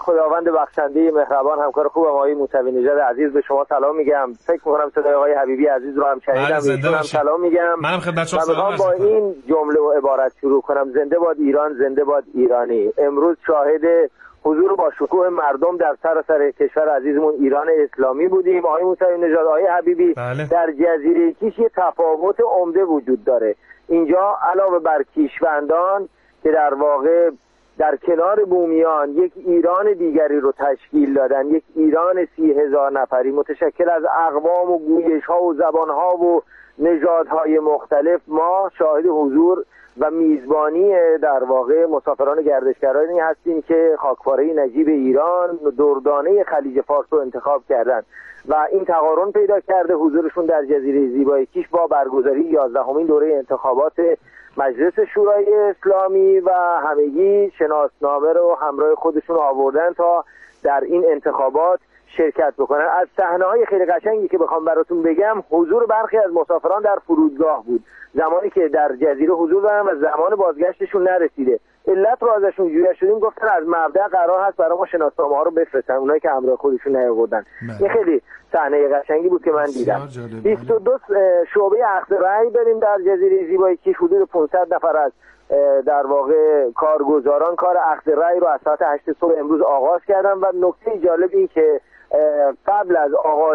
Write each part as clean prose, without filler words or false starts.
خداوند بخشنده مهربان همکار خوبم آقای موسوی نژاد عزیز به شما سلام میگم. فکر می‌کنم صدای آقای حبیبی عزیز رو هم شنیدم. ایشون سلام میگم. منم خدمت شما سلام با این جمله و عبارت شروع کنم: زنده باد ایران، زنده باد ایرانی. امروز شاهد حضور با شکوه مردم در سراسر کشور عزیزمون ایران اسلامی بودیم. آقای موسوی نژاد، آقای حبیبی، در جزیره کیش یه تفاوت عمده وجود داره. اینجا علاوه بر کیشوندان که در واقع در کنار بومیان یک ایران دیگری رو تشکیل دادن، یک ایران 30,000 نفری متشکل از اقوام و گویش‌ها و زبان‌ها و نژادهای مختلف، ما شاهد حضور و میزبانی در واقع مسافران گردشگرانی هستیم که خاکپاره نجیب ایران، دردانه خلیج فارس رو انتخاب کردن و این تقارن پیدا کرده حضورشون در جزیره زیبای کیش با برگزاری 11مین دوره انتخابات مجلس شورای اسلامی و همگی شناسنامه رو همراه خودشون آوردن تا در این انتخابات شرکت بکنن. از صحنه‌های خیلی قشنگی که بخوام براتون بگم، حضور برخی از مسافران در فرودگاه بود زمانی که در جزیره حضور دارن و زمان بازگشتشون نرسیده. علت رو ازشون جویا شدیم، گفتن از مبدأ قرار هست برای ما شناسنامه ها رو بفرستن، اونایی که همراه خودشون نیاوردن. این خیلی صحنه قشنگی بود که من دیدم. 22 شعبه اخذ رأی داریم در جزیره زیبای کیش. حدود 500 نفر از در واقع کارگزاران کار اخذ رأی رو از ساعت 8 صبح امروز آغاز کردن و نکته جالب این که قبل از آغاز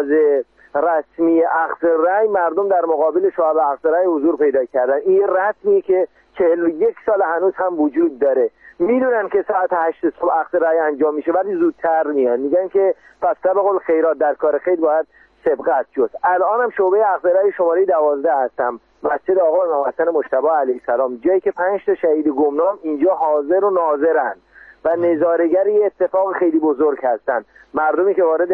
رسمی اخذ رأی مردم در مقابل شعب اخذ رأی حضور پیدا کردن. این رسمی که 41 سال هنوز هم وجود داره. میدونن که ساعت 8 صبح اخذ رأی انجام میشه ولی زودتر میان، میگن که پس سبق الخیرات، در کار خیر باید سبقت جست. الان هم شعبه اخذ رأی شماره 12 هستم، مسجد آقا امام حسن مجتبی علیه السلام، جایی که 5 تا شهید گمنام اینجا حاضر و ناظرن و نظاره‌گر یه اتفاق خیلی بزرگ هستن. مردمی که وارد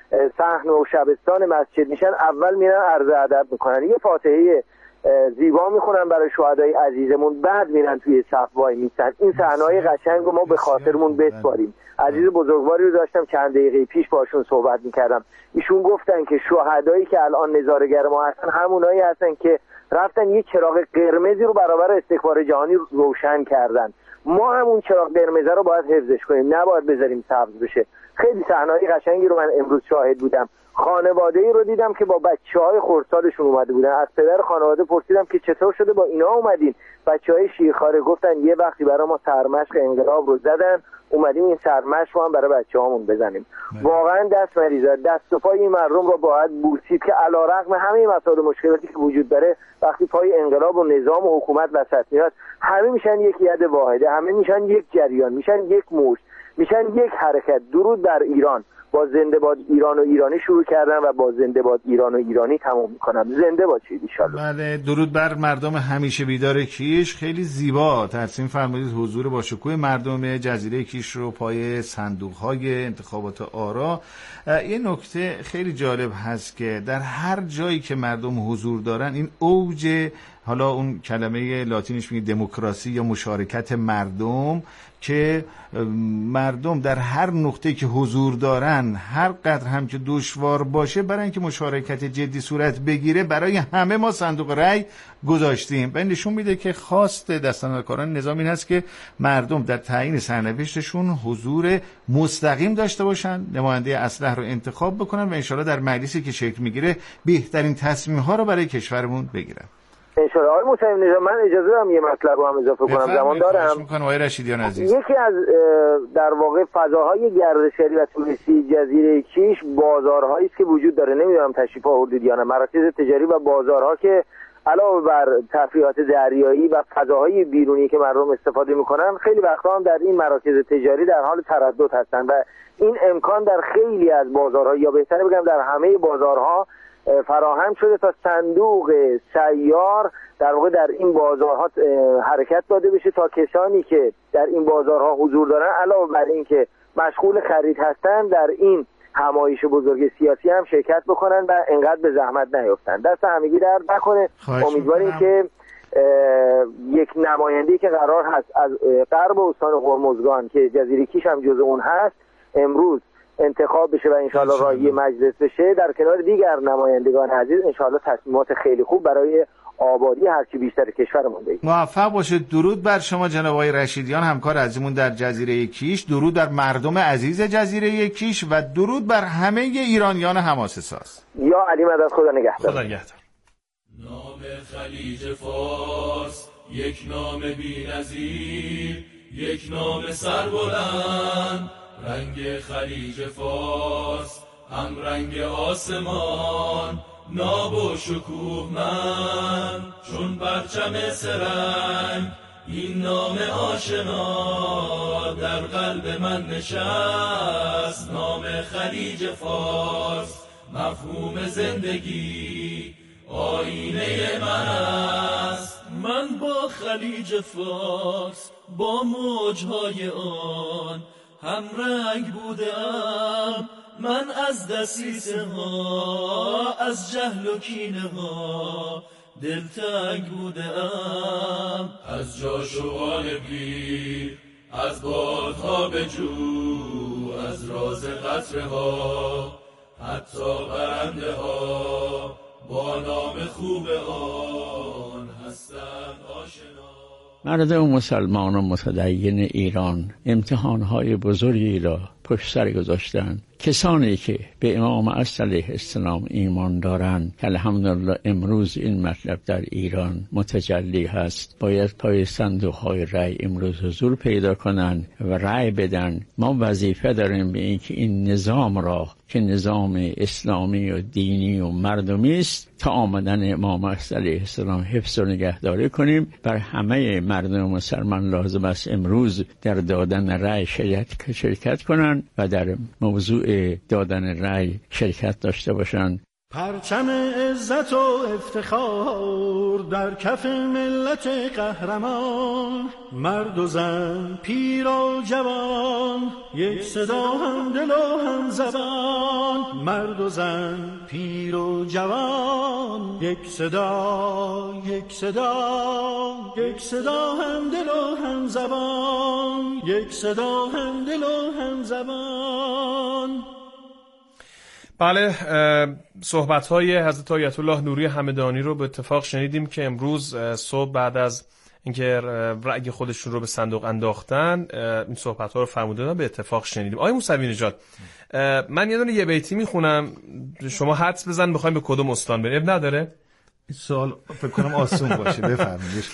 صحن و شبستان مسجد میشن اول میرن عرض ادب میکنن، یه فاتحه زیبا میخونن برای شهدای عزیزمون، بعد میرن توی صف وای میسن. این صحنه‌های قشنگ رو ما به خاطرمون بسپاریم. عزیز بزرگواری رو داشتم چند دقیقه پیش باشون صحبت میکردم، ایشون گفتن که شهدایی که الان نظاره‌گر ما هستن همونایی هستن که رفتن یه چراغ قرمزی رو برابر استکبار جهانی روشن کردن. ما همون چراغ قرمز رو باید حفظش کنیم، نباید بذاریم سبز بشه. خیلی صحنه‌های قشنگی رو من امروز شاهد بودم. خانواده‌ای رو دیدم که با بچه‌های خردسالشون اومده بودن. از پدر خانواده پرسیدم که چطور شده با اینا اومدین؟ بچه‌های شیرخواره گفتن یه وقتی برای ما سرمشق انقلاب رو زدن، اومدیم این سرمشق رو هم برای بچه‌هامون بزنیم. واقعا دست مریضا، دست و پای این مردم رو باید بوسید که علیرغم همه مسائل و مشکلاتی که وجود داره، وقتی پای انقلاب و نظام و حکومت وسط میاد، همه میشن یک ید واحده، همه میشن یک جریان، میشن یک موج، میشن یک حرکت. درود بر ایران. با زنده باد ایران و ایرانی شروع کردن و با زنده باد ایران و ایرانی تمام میکنم. زنده باشید ان شاءالله. بله، درود بر مردم همیشه بیدار کیش. خیلی زیبا ترسیم فرمودید حضور با شکوه مردم جزیره کیش رو پای صندوق‌های انتخابات آرا. یه نکته خیلی جالب هست که در هر جایی که مردم حضور دارن، این اوج، حالا اون کلمه لاتینش میگه دموکراسی یا مشارکت مردم، که مردم در هر نقطه که حضور دارن، هر قدر هم که دشوار باشه، برای اینکه مشارکت جدی صورت بگیره، برای همه ما صندوق رأی گذاشتیم. و این نشون میده که خواست دستاندرکاران نظام این هست که مردم در تعیین سرنوشتشون حضور مستقیم داشته باشن، نماینده اصلح رو انتخاب بکنن و انشالله در مجلسی که شکل میگیره بهترین تصمیم‌ها رو برای کشورمون بگیرن. انشالله. آقای موسوی نژاد، من اجازه دارم یه مطلب رو هم اضافه کنم، زمان دارم؟ آقای رشیدیان عزیز، یکی از در واقع فضاهای گردشگری و توریستی جزیره کیش بازارهایی است که وجود داره. نمیدونم تشریف آوردید یا نه. مراکز تجاری و بازارها که علاوه بر تفریحات دریایی و فضاهای بیرونی که مردم استفاده میکنن، خیلی وقتا هم در این مراکز تجاری در حال تردد هستن و این امکان در خیلی از بازارها، یا بهتره بگم در همه بازارها فراهم شده تا صندوق سیار در واقع در این بازارها حرکت داده بشه تا کسانی که در این بازارها حضور دارن علاوه بر این که مشغول خرید هستن، در این همایش بزرگ سیاسی هم شرکت بکنن و انقدر به زحمت نیفتن. دست همگی درد نکنه. امیدواریم که یک نماینده‌ای که قرار هست از غرب استان هرمزگان که جزیره کیش هم جزء اون هست امروز انتخاب بشه و انشالله راهی مجلس بشه، در کنار دیگر نمایندگان عزیز انشالله تصمیمات خیلی خوب برای آبادی هرچی بیشتر کشورمون بگیریم. موفق باشید. درود بر شما جناب آقای رشیدیان، همکار عزیزمون در جزیره کیش، درود بر مردم عزیز جزیره کیش و درود بر همه ایرانیان حماسه ساز. یا علی مدد، خدا نگهدار. خدا نگهدار. نام خلیج فارس یک نام بی‌نظیر، یک نام سربلند، رنگ خلیج فارس هم رنگ آسمان، ناب و شکوه من چون پرچم سرنگ، این نام آشنا در قلب من نشست. نام خلیج فارس مفهوم زندگی آینه من است. من با خلیج فارس با موجهای آن هم رنگ بودم. من از دسیسه ها، از جهل و کینه ها دلتنگ بودم. از جاش و غالبی از بادها بجو، از راز قطره ها حتی برنده ها با نام خوب آن هستند آشنا. مردم مسلمان و متدین ایران امتحانهای بزرگی را پشت سر گذاشتند. کسانی که به امام عصر علیه السلام ایمان دارند که الحمدلله امروز این مطلب در ایران متجلی هست، باید پای صندوق‌های رأی امروز حضور پیدا کنند و رأی بدن. ما وظیفه داریم به اینکه این نظام را که نظام اسلامی و دینی و مردمی است تا آمدن امام عصر علیه السلام حفظ و نگهداری کنیم. بر همه مردم مسلمان لازم است امروز در دادن رأی شرکت کنند و در موضوع دادن رأی شرکت داشته باشند. پرچم عزت و افتخار در کف ملت قهرمان، مرد و زن پیر و جوان یک صدا هم دل و هم زبان. مرد و زن پیر و جوان یک صدا، یک صدا، یک صدا هم دل و هم زبان، یک صدا هم دل و هم زبان. بله، صحبت‌های حضرت آیت الله نوری همدانی رو به اتفاق شنیدیم که امروز صبح بعد از اینکه رأی خودشون رو به صندوق انداختن این صحبت‌ها رو فرمودن به اتفاق شنیدیم. آقای موسوی نژاد، من یه بیتی میخونم، شما حدس بزن بخوایم به کدوم استان بریم. اب نداره؟ این سوال فکر کنم آسون باشه، بفرمایید.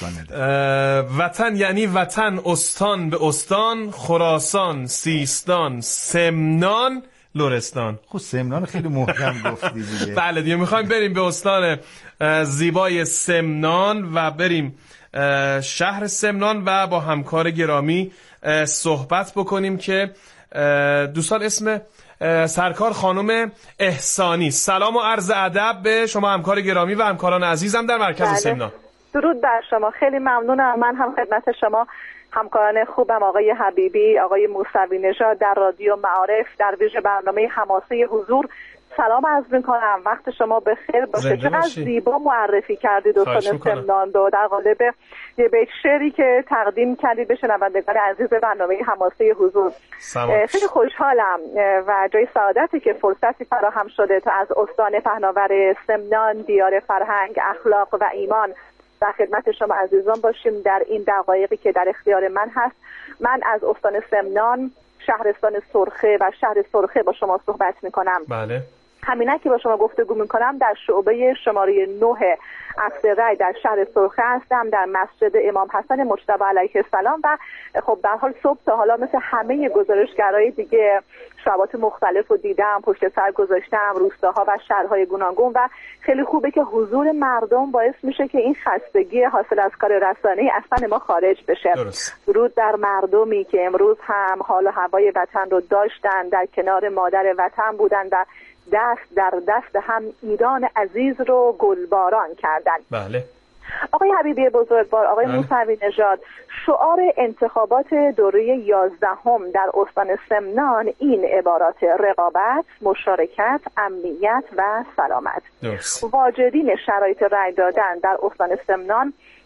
وطن یعنی وطن، استان به استان، خراسان، سیستان، سمنان، لرستان. خب سمنان خیلی محکم گفتی دیگه. بله دیگه، میخوایم بریم به استان زیبای سمنان و بریم شهر سمنان و با همکار گرامی صحبت بکنیم که دوستان اسم سرکار خانم احسانی. سلام و عرض ادب به شما همکار گرامی و همکاران عزیزم در مرکز سمنان. درود بر شما، خیلی ممنونم. من هم خدمت شما همکاران خوبم آقای حبیبی، آقای موسوی نژاد در رادیو معارف در ویژه برنامه حماسه حضور سلام عرض میکنم. وقت شما بخیر باشه. چقدر زیبا معرفی کردید استان سمنان رو در قالب یه بیت شعری که تقدیم کردید به شنوندگان عزیز برنامه حماسه حضور. خیلی خوشحالم و جای سعادتی که فرصتی فراهم شده تا از استان پهناور سمنان، دیار فرهنگ، اخلاق و ایمان در خدمت شما عزیزان باشیم در این دقایقی که در اختیار من هست. من از استان سمنان، شهرستان سرخه و شهر سرخه با شما صحبت میکنم. بله. همینه که با شما گفتگو میکنم در شعبه شماره 9 عقد رای در شهر سرخه هستم، در مسجد امام حسن مجتبی علیه السلام و خب در حال صبح تا حالا مثل همه گزارشگرای دیگه شبات مختلف رو دیدم، پشت سر گذاشتم روستاها و شهرهای گوناگون و خیلی خوبه که حضور مردم باعث میشه که این خستگی حاصل از کار رسانه‌ای اصلا ما خارج بشه. درود در مردمی که امروز هم حال و هوای وطن رو داشتن، در کنار مادر وطن بودن و دست در دست هم ایران عزیز رو گلباران کردن. بله. آقای حبیبی بزرگوار، آقای موسوی نژاد، شعار انتخابات دوره 11 در استان سمنان این عبارات: رقابت، مشارکت، امنیت و سلامت. درست. واجدین شرایط رای دادن در استان سمنان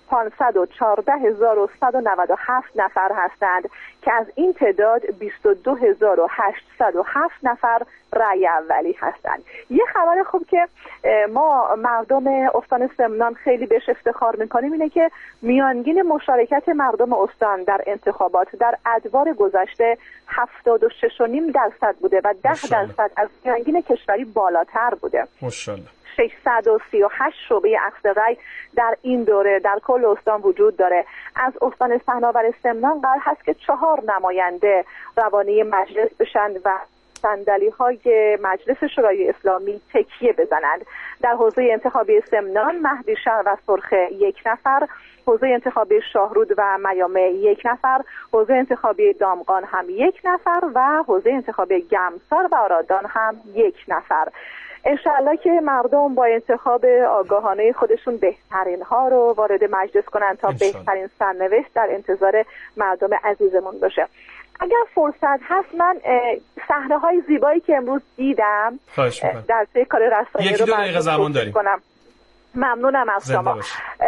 514,197 نفر هستند که از این تعداد 22,807 نفر رأی اولی هستند. یه خبر خوب که ما مردم استان سمنان خیلی بهش افتخار میکنیم اینه که میانگین مشارکت مردم استان در انتخابات در ادوار گذشته 76.5% بوده و 10% از میانگین کشوری بالاتر بوده. ماشاءالله. 638 شعبه اخذ رأی در این دوره در کل استان وجود داره. از استان پهناور سمنان قرار هست که 4 نماینده روانه مجلس بشن و صندلی‌های مجلس شورای اسلامی تکیه بزنند. در حوزه انتخابی سمنان مهدی شهر و سرخه 1 نفر، حوزه انتخابی شاهرود و میامه 1 نفر، حوزه انتخابی دامغان هم 1 نفر و حوزه انتخابی گمسار و آرادان هم 1 نفر. انشاءالله که مردم با انتخاب آگاهانه خودشون بهترین ها رو وارد مجلس کنن تا بهترین سرنوشت در انتظار مردم عزیزمون باشه. اگر فرصت هست من صحنه های زیبایی که امروز دیدم در طی کار رسانه‌ای رو براتون کنم. ممنونم از شما.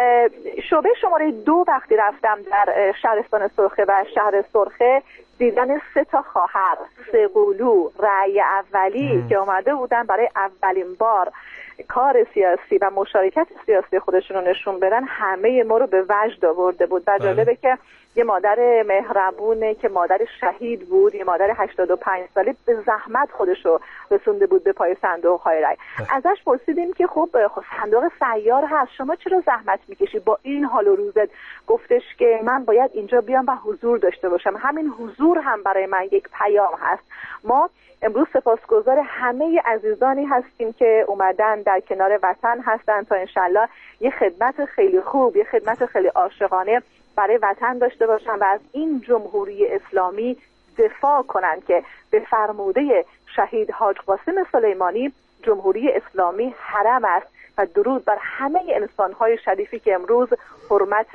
شعبه شماره 2 وقتی رفتم در شهرستان سرخه و شهر سرخه دیدن 3 خواهر 3 قولو رأی اولی که اومده بودن برای اولین بار کار سیاسی و مشارکت سیاسی خودشون رو نشون بدن همه ما رو به وجد آورده بود و جالبه که یه مادر مهربونه که مادر شهید بود، یه مادر 85 ساله به زحمت خودش رو رسونده بود به پای صندوق های رأی. ازش پرسیدیم که خب صندوق سیار هست، شما چرا زحمت میکشی با این حال و روزت؟ گفتش که من باید اینجا بیام و حضور داشته باشم، همین حضور هم برای من یک پیام هست. ما امروز سپاسگزار همه عزیزانی هستیم که اومدن در کنار وطن هستن تا انشالله یه خدمت خیلی خوب، یه خدمت خیلی عاشقانه برای وطن داشته باشن و از این جمهوری اسلامی دفاع کنن که به فرموده شهید حاج قاسم سلیمانی جمهوری اسلامی حرم است و درود بر همه انسان‌های شریفی که امروز حرمت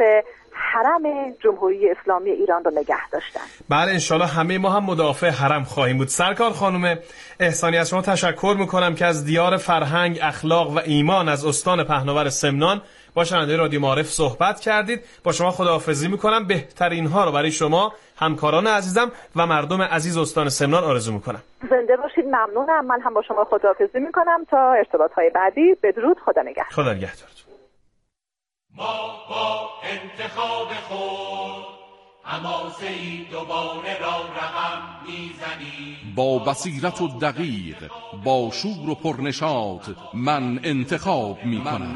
حرم جمهوری اسلامی ایران رو نگه داشتن. بله انشالله همه ما هم مدافع حرم خواهیم بود. سرکار خانم احسانی از شما تشکر میکنم که از دیار فرهنگ، اخلاق و ایمان از استان پهناور سمنان با شنونده رادیو معارف صحبت کردید. با شما خداحافظی میکنم. بهترین ها رو برای شما، همکاران عزیزم و مردم عزیز استان سمنان آرزو میکنم. زنده باشید. ممنونم. من هم با شما خداحافظی میکنم تا ارتباط‌های بعدی. بدرود. خدا نگهدار. خدا نگهدارتون. ما با انتخاب خود حماسه‌ای دوباره را رقم میزنیم. با بصیرت و دقیق، با شور و پرنشاط من انتخاب میکنم.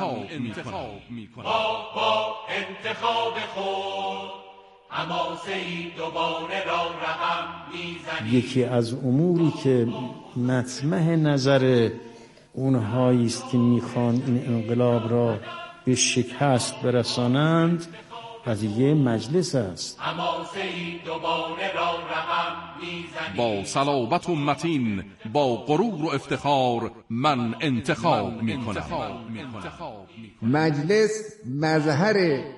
ما با انتخاب خود حماسه‌ای دوباره را رقم میزنیم. یکی از اموری که مطمح نظر اونهایی است که میخوان این انقلاب را به شکست برسانند قضیه مجلس است. حماسه‌ای دوباره را رقم میزنیم. با صلابت و متین، با غرور و افتخار من انتخاب میکنم. مجلس مظهر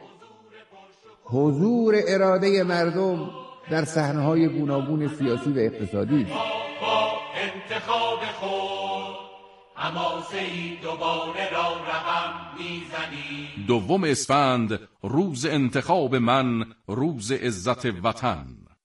حضور اراده مردم در صحنه‌های گوناگون سیاسی و اقتصادی. با انتخاب خود حماسه‌ای دوباره را رقم میزنیم. 2 اسفند روز انتخاب من، روز عزت وطن.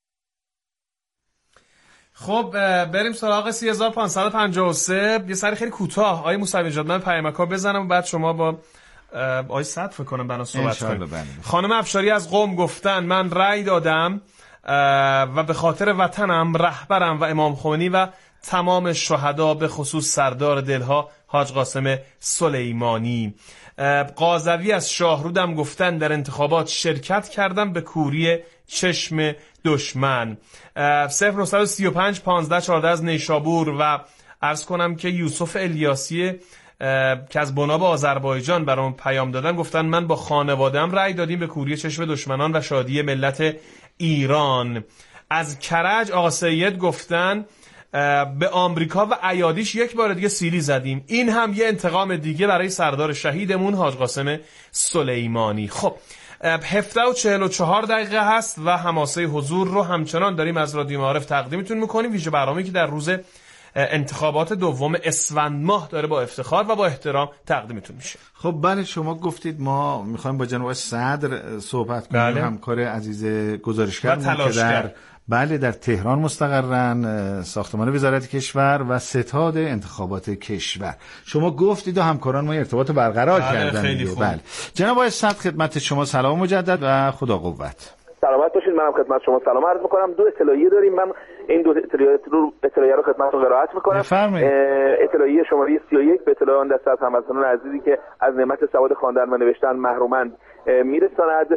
خب بریم سراغ 3553. یه سری خیلی کوتاه آقای موسوی نژاد من پیامک‌ها بزنم و بعد شما با آقای صد فکر کنم بنا صحبت کنیم. خانم افشاری از قم گفتن من رأی دادم و به خاطر وطنم، رهبرم و امام خمینی و تمام شهدا به خصوص سردار دلها حاج قاسم سلیمانی. قاضوی از شاهرودم گفتن در انتخابات شرکت کردم به کوری چشم دشمن. 0935 15 14 از نیشابور و عرض کنم که یوسف الیاسی که از بناب آذربایجان برام پیام دادن گفتن من با خانواده‌ام رأی دادیم به کوری چشم دشمنان و شادی ملت ایران. از کرج آقا سید گفتن به آمریکا و ایادیش یک بار دیگه سیلی زدیم. این هم یه انتقام دیگه برای سردار شهیدمون حاج قاسم سلیمانی. خب 17:44 هست و حماسه حضور رو همچنان داریم از رادیو معارف تقدیمتون میکنیم. ویژه برنامه‌ای که در روز انتخابات دوم اسفند ماه داره با افتخار و با احترام تقدیمتون میشه. خب بله، شما گفتید ما میخوایم با جناب صدر صحبت کنیم. بله. همکار عزیز گزارشگر که در تهران مستقرن، ساختمان وزارت کشور و ستاد انتخابات کشور. شما گفتید و همکاران ما ارتباط برقرار کردن. خیلی خوب. بله. جناب آقای صدر خدمت شما سلام مجدد و خدا قوت. سلامت باشید. منم خدمت شما سلام عرض میکنم. دو اطلاعیه داریم، من این دو اطلاعیه رو خدمتتون قرائت میکنم. اطلاعیه شماره 31 به اطلاع آن دسته از هموطنان عزیزی که از نعمت سواد خواندن و نوشتن محرومند میرساند.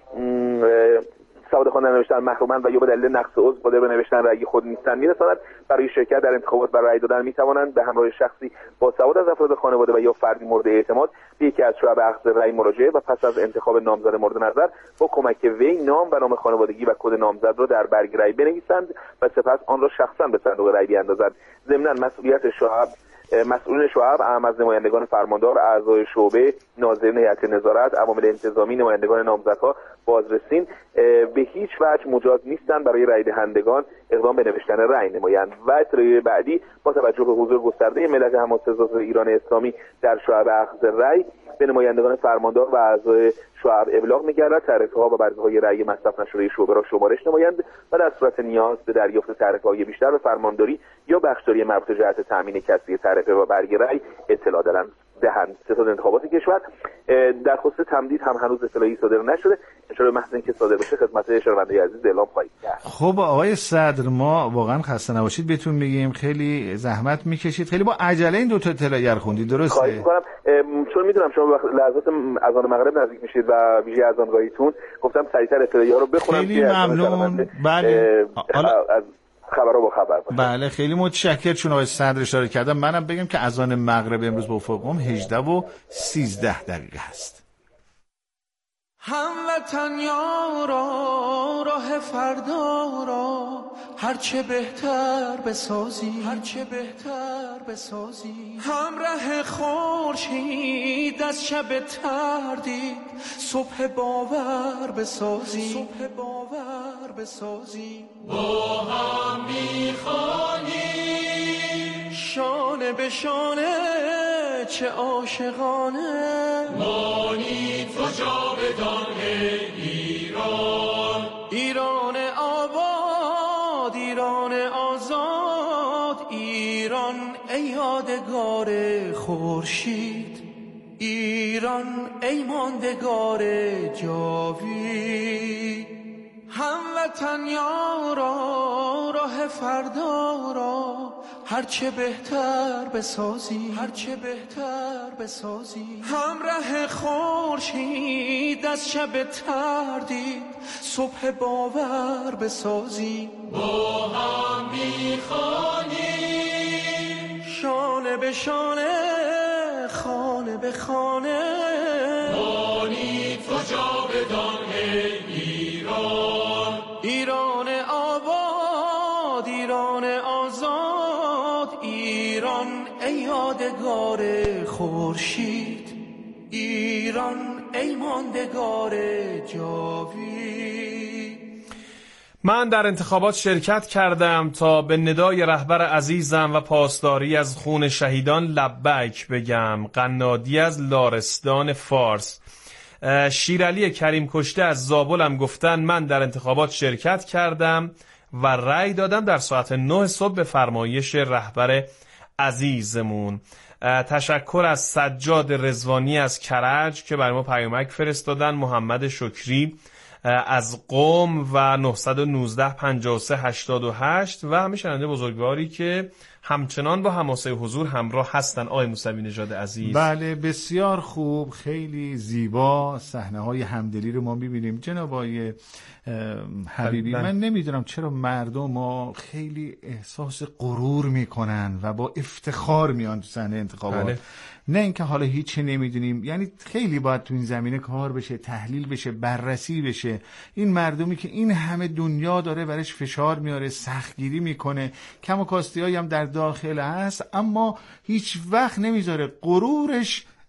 سواد خواندن و نوشتن محرومند و یا به دلیل نقص عضو قادر به نوشتن رأی خود نیستند میرساند. برای شرکت در انتخابات و رأی دادن میتوانند به همراه شخصی با سواد از افراد خانواده و یا فردی مورد اعتماد به یکی از شعب اخذ رأی مراجعه و پس از انتخاب نامزد مورد نظر با کمک وی نام و نام خانوادگی و کد نامزد را در برگ رأی بنویسند و سپس آن را شخصا به صندوق رأی بیاندازند. ضمناً مسئولین شعب اعم از نمایندگان فرماندار، اعضای شعبه، ناظرین هیئت نظارت، عوامل انتظامی، نمایندگان نامزدها، بازرسین به هیچ وجه مجاز نیستند برای رأی دهندگان اقدام به نوشتن رأی نمایند. و اطلاعیه بعدی با توجه به حضور گسترده ملت حماسه‌ساز ایران اسلامی در شعب اخذ رأی به نمایندگان فرماندار و اعضای شعب ابلاغ می‌گردد تعرفه‌ها و برگه‌های رأی مصرف نشده شعبه را شمارش نمایند و در صورت نیاز به دریافت تعرفه‌های بیشتر به فرمانداری یا بخشداری مربوط جهت تأمین کسری تعرفه و برگ رأی اطلاع دهند. ستاد انتخابات کشور درخواست تمدید هم هنوز اطلاعی صادر نشده. انشاءالله محض اینکه صادر بشه خدمت شنوندگان عزیز اعلام خواهیم کرد. خب آقای صدر، ما واقعا خسته نباشید بهتون میگیم، خیلی زحمت میکشید، خیلی با عجله این دو تا اطلاعیه رو خوندید، درسته؟ خواهش می‌کنم. چون میدونم شما لحظات اذان مغرب نزدیک میشید و ویژه اذانگاهیتون، گفتم سریعتر اطلاعیه‌ها رو بخونم. خیلی ممنون. بله. از خبرها با خبر باشم. بله خیلی متشکرم. چون آقای صدر اشاره کردم، منم بگم که اذان مغرب امروز با افق قم 18:13 هست. هموطن یارا راه فردا را هرچه بهتر بسازی همراه خورشید از شب تردید صبح باور بسازی با هم میخوانیم شانه به شانه چه عاشقانه مانی تو جاودان ایران آباد، ایران آزاد، ایران ای یادگار خورشید، ایران ای ماندگار جاوید. هموطن یارا راه فردا را هرچه بهتر بسازی همراه خورشید از شب تردید صبح باور بسازی با هم میخوانیم شانه به شانه خانه به خانه مانی تو جاودان ایران آباد، ایران آزاد، ایران ای یادگار خورشید، ایران ای ماندگار جاوید. من در انتخابات شرکت کردم تا به ندای رهبر عزیزم و پاسداری از خون شهیدان لبیک بگم. قنادی از لارستان فارس. شیرعلی کریم کشته از زابلم گفتن من در انتخابات شرکت کردم و رأی دادم در ساعت 9 صبح به فرمایش رهبر عزیزمون. تشکر از سجاد رضوانی از کرج که برای ما پیامک فرستادن، محمد شکری از قم و 919 53 88 و همه شنونده بزرگواری که همچنان با حماسه حضور همراه هستن. آقای موسوی نژاد عزیز. بله بسیار خوب، خیلی زیبا صحنه های همدلی رو ما میبینیم. جناب آقای حبیبی، من نمیدونم چرا مردم ما خیلی احساس غرور میکنن و با افتخار میان تو صحنه انتخابات. بله. نه اینکه حالا هیچی نمیدونیم، یعنی خیلی باید تو این زمینه کار بشه، تحلیل بشه، بررسی بشه. این مردمی که این همه دنیا داره برش فشار میاره، سختگیری میکنه، کم و کاستی هم در داخل هست، اما هیچ وقت نمیذاره غرورش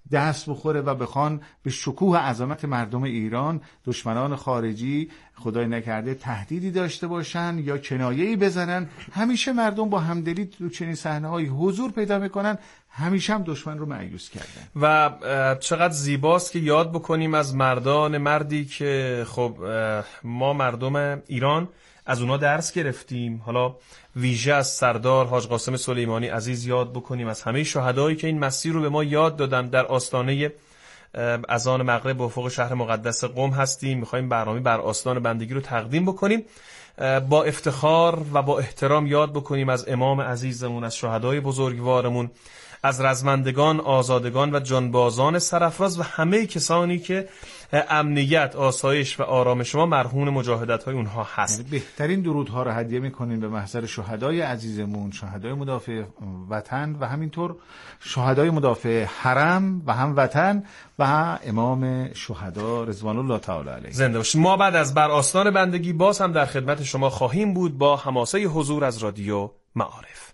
دست بخوره و بخوان به شکوه عظمت مردم ایران دشمنان خارجی خدای نکرده تهدیدی داشته باشن یا کنایه‌ای بزنن، همیشه مردم با همدلی تو چنین صحنه‌هایی حضور پیدا میکنن، همیشه هم دشمن رو مأیوس کردن. و چقدر زیباست که یاد بکنیم از مردی که خب ما مردم ایران از اونا درس گرفتیم. حالا ویژه از سردار حاج قاسم سلیمانی عزیز یاد بکنیم، از همه شهدایی که این مسیر رو به ما یاد دادن. در آستانه اذان مغرب به افق شهر مقدس قم هستیم، میخوایم برنامه بر آستان بندگی رو تقدیم بکنیم. با افتخار و با احترام یاد بکنیم از امام عزیزمون، از شهدای بزرگوارمون، از رزمندگان، آزادگان و جانبازان سرافراز و همه کسانی که امنیت، آسایش و آرامش ما مرهون مجاهدت‌های اونها هست. بهترین درودها رو هدیه می‌کنیم به محضر شهدای عزیزمون، شهدای مدافع وطن و همینطور شهدای مدافع حرم و هموطن و امام شهدا رضوان الله تعالی علیه. زنده باشید. ما بعد از بر آستان بندگی باز هم در خدمت شما خواهیم بود با حماسه حضور از رادیو معارف.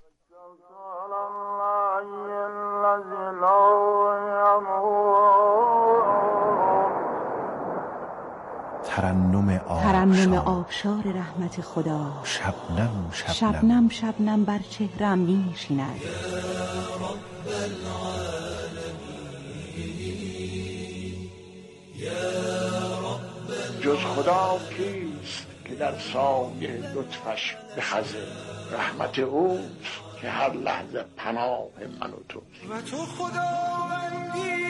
ترنم آبشار رحمت خدا، شبنم بر چهرم می نشیند. جز خدا کیست که در سایه لطفش بخزه، رحمت اوست که هر لحظه پناه من و تو. و تو خداوندی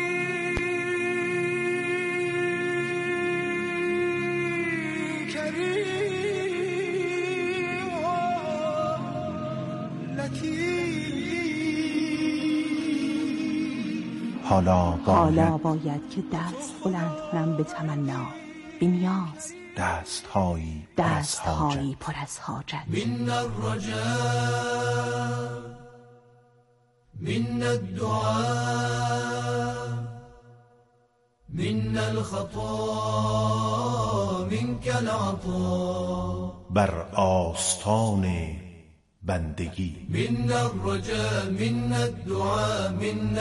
حالا باید که دست بلند کنم به تمنا، بی نیاز، دستهایی پر از حاجت. من الرجاء من الدعاء من الخطا منك العطا. بر آستان بندگی من الرجاء من الدعاء من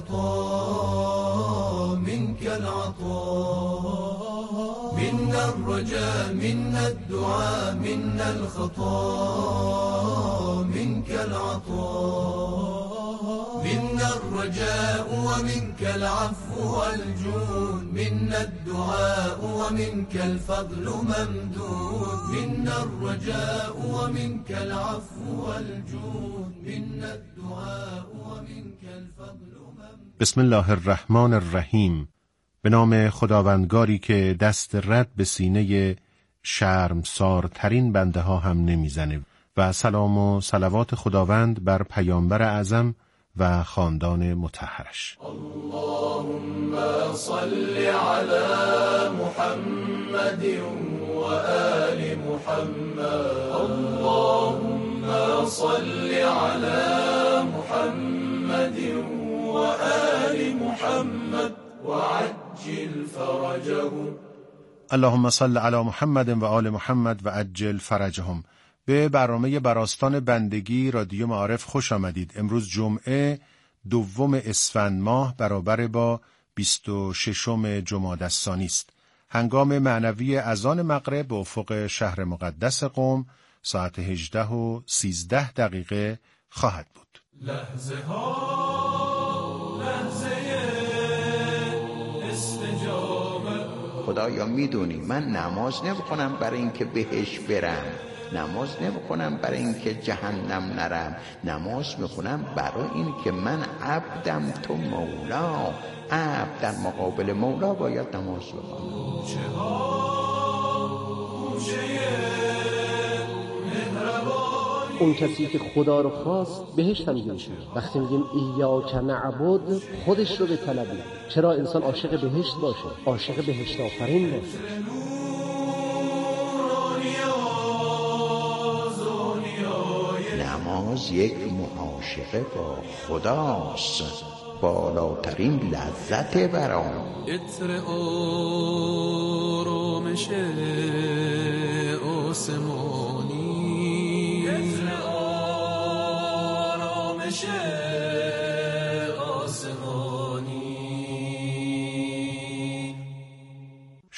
الخطا منك العطا. من الرجاء من الدعاء من الخطا منك العطا. من الرجاء ومنك العفو والجود. من الدعاء ومنك الفضل ممدود. من الرجاء ومنك العفو والجود. من الدعاء ومنك الفضل ممدود. بسم الله الرحمن الرحیم. به نام خداوندگاری که دست رد به سینه شرمسارترین بنده ها هم نمیزنه و سلام و صلوات خداوند بر پیامبر اعظم و خاندان مطهرش. اللهم صل على محمد و آل محمد. اللهم صل على محمد و آل محمد و عجل فرجهم. اللهم صل علی محمد و آل محمد و عجل فرجهم. به برنامه بر آستان بندگی رادیو معارف خوش آمدید. امروز جمعه 2 اسفند ماه برابر با 26 جمادی الثانی است. هنگام معنوی اذان مغرب به افق شهر مقدس قم ساعت 18:13 خواهد بود. لحظه استجابه. خدایا میدونی من نماز نمیخونم برای اینکه بهش برم، نماز نمیخونم برای اینکه جهنم نرم، نماز میخونم برای اینکه من عبدم، تو مولا، عبد در مقابل مولا باید نماز بخونم. اون کسی که خدا رو خواست بهشت هم میشه. وقتی میگیم ایاک نعبد خودش رو به طلبی. چرا انسان عاشق بهشت باشه؟ عاشق بهشت آفرین باشه. نماز یک معاشقه با خداست، بالاترین لذت برام. عطر آرامش آسمانی، عطر آرامش آسمانی.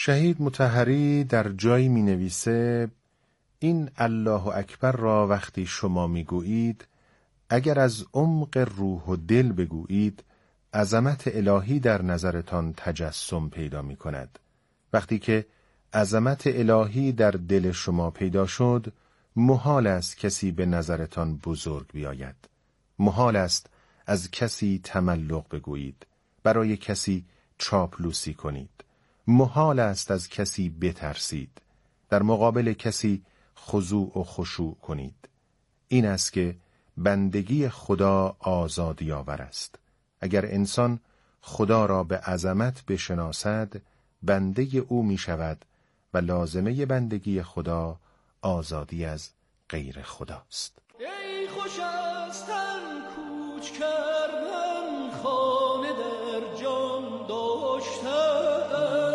شهید مطهری در جایی می نویسه این الله اکبر را وقتی شما می گویید، اگر از عمق روح و دل بگویید، عظمت الهی در نظرتان تجسم پیدا می کند. وقتی که عظمت الهی در دل شما پیدا شد، محال است کسی به نظرتان بزرگ بیاید. محال است از کسی تملق بگویید، برای کسی چاپلوسی کنید. محال است از کسی بترسید، در مقابل کسی خضوع و خشوع کنید. این است که بندگی خدا آزادی آور است. اگر انسان خدا را به عظمت بشناسد، بنده او می شود و لازمه بندگی خدا آزادی از غیر خداست. ای خوش از تن کوچ کردن، خانه در جان داشتن،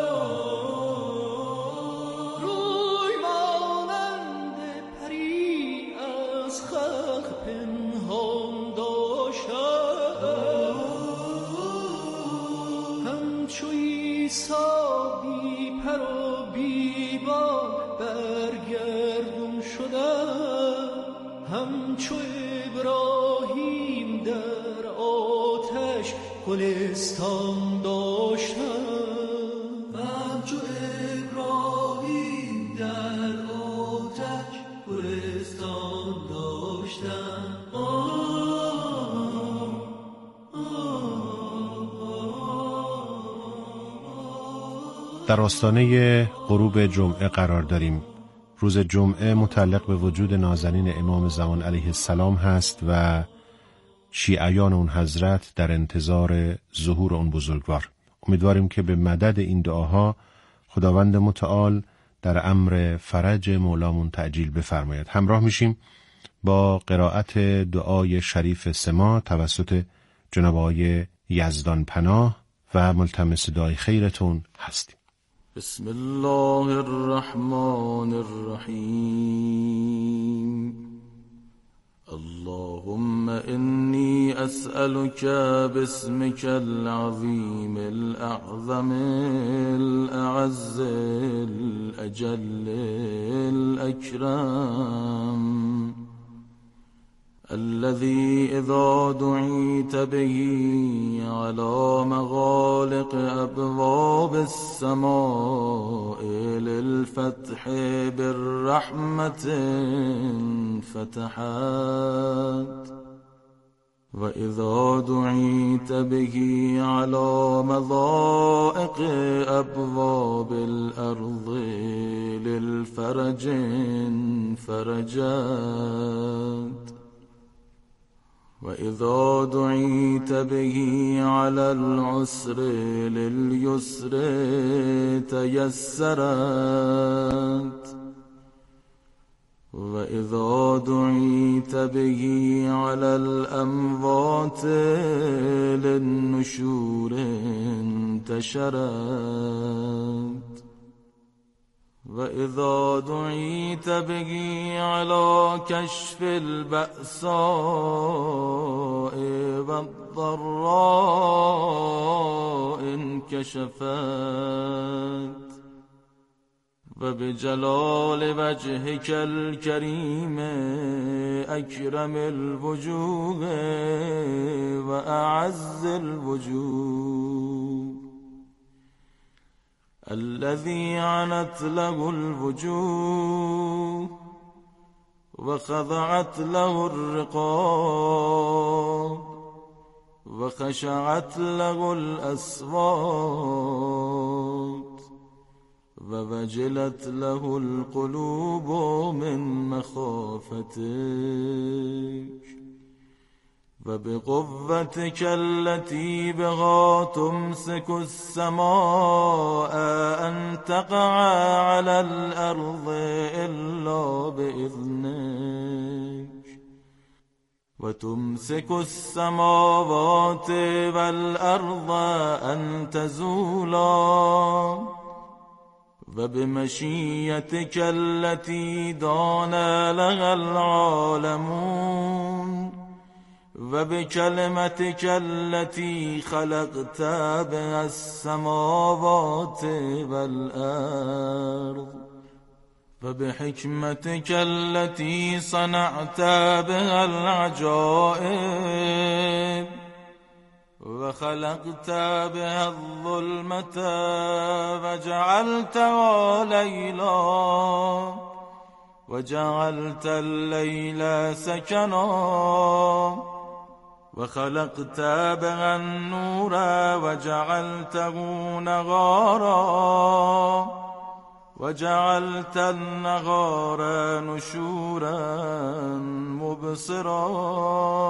روی مانند پری از خلق پنهان داشتن، همچو عیسی بی پر و بی بال برگردون شدن، همچو ابراهیم در آتش گلستان داشتن، همچو ابراهیم در آتش گلستان داشتن. در آستانه غروب جمعه قرار داریم. روز جمعه متعلق به وجود نازنین امام زمان علیه السلام هست و شیعیان اون حضرت در انتظار ظهور اون بزرگوار. امیدواریم که به مدد این دعاها خداوند متعال در امر فرج مولامون تعجیل بفرماید. همراه میشیم با قرائت دعای شریف سما توسط جناب آقای یزدان پناه و ملتمس دعای خیرتون هستیم. بسم الله الرحمن الرحیم. اللهم إني أسألك باسمك العظيم الأعظم الأعز الأجل الأكرم الذي إذا دعيت به على مغالق أبواب السماء للفتح بالرحمة فتحت، وإذا دعيت به على مضائق أبواب الأرض للفرج فرجت، وإذا دعيت به على العسر لليسر تيسرت، وإذا دعيت به على الأموات للنشور انتشرت، وإذا دعيت به على كشف البأساء والضراء انكشفت، وبجلال وجهك الكريم أكرم الوجوه وأعز الوجوه الذي عنت له الوجوه وخضعت له الرقاب وخشعت له الأصوات ووجلت له القلوب من مخافتك، وبقوتك التي بها تمسك السماء أن تقع على الأرض إلا بإذنك، وتمسك السماوات والأرض أن تزولا، وبمشيتك التي دان لها العالمون وبكلمتك التي خلقت بها السماوات والأرض وبحكمتك التي صنعت بها العجائب وخلقت بها الظلمة وجعلتها ليلا وجعلت الليل سكنا وخلقت بها النور وجعلته نهارا وجعلت النهار نشورا مبصرا